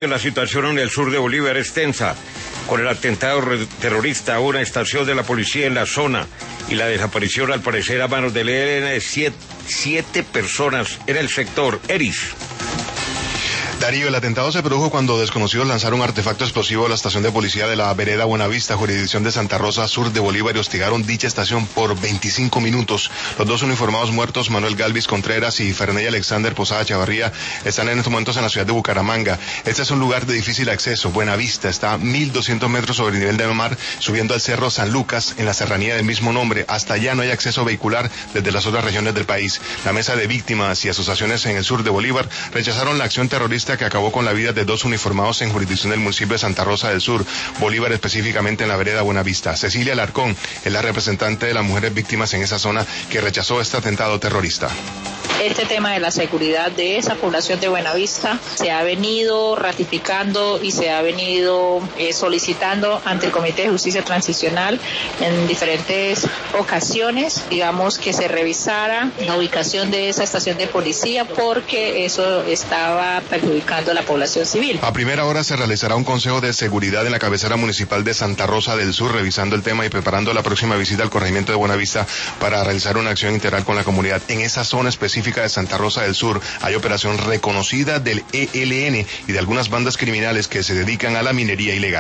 La situación en el sur de Bolívar es tensa, con el atentado terrorista a una estación de la policía en la zona y la desaparición, al parecer, a manos del ELN de siete personas en el sector. Eris. Darío, el atentado se produjo cuando desconocidos lanzaron un artefacto explosivo a la estación de policía de la vereda Buenavista, jurisdicción de Santa Rosa, sur de Bolívar, y hostigaron dicha estación por 25 minutos. Los dos uniformados muertos, Manuel Galvis Contreras y Ferney Alexander Posada Chavarría, están en estos momentos en la ciudad de Bucaramanga. Este es un lugar de difícil acceso. Buenavista está a 1.200 metros sobre el nivel del mar, subiendo al cerro San Lucas, en la serranía del mismo nombre. Hasta allá no hay acceso vehicular desde las otras regiones del país. La Mesa de Víctimas y asociaciones en el sur de Bolívar rechazaron la acción terrorista que acabó con la vida de dos uniformados en jurisdicción del municipio de Santa Rosa del Sur, Bolívar, específicamente en la vereda Buenavista. Cecilia Alarcón es la representante de las mujeres víctimas en esa zona que rechazó este atentado terrorista. Este tema de la seguridad de esa población de Buenavista se ha venido ratificando y se ha venido solicitando ante el Comité de Justicia Transicional en diferentes ocasiones, digamos, que se revisara la ubicación de esa estación de policía porque eso estaba perjudicando a la población civil. A primera hora se realizará un consejo de seguridad en la cabecera municipal de Santa Rosa del Sur, revisando el tema y preparando la próxima visita al corregimiento de Buenavista para realizar una acción integral con la comunidad. En esa zona específica de Santa Rosa del Sur hay operación reconocida del ELN y de algunas bandas criminales que se dedican a la minería ilegal.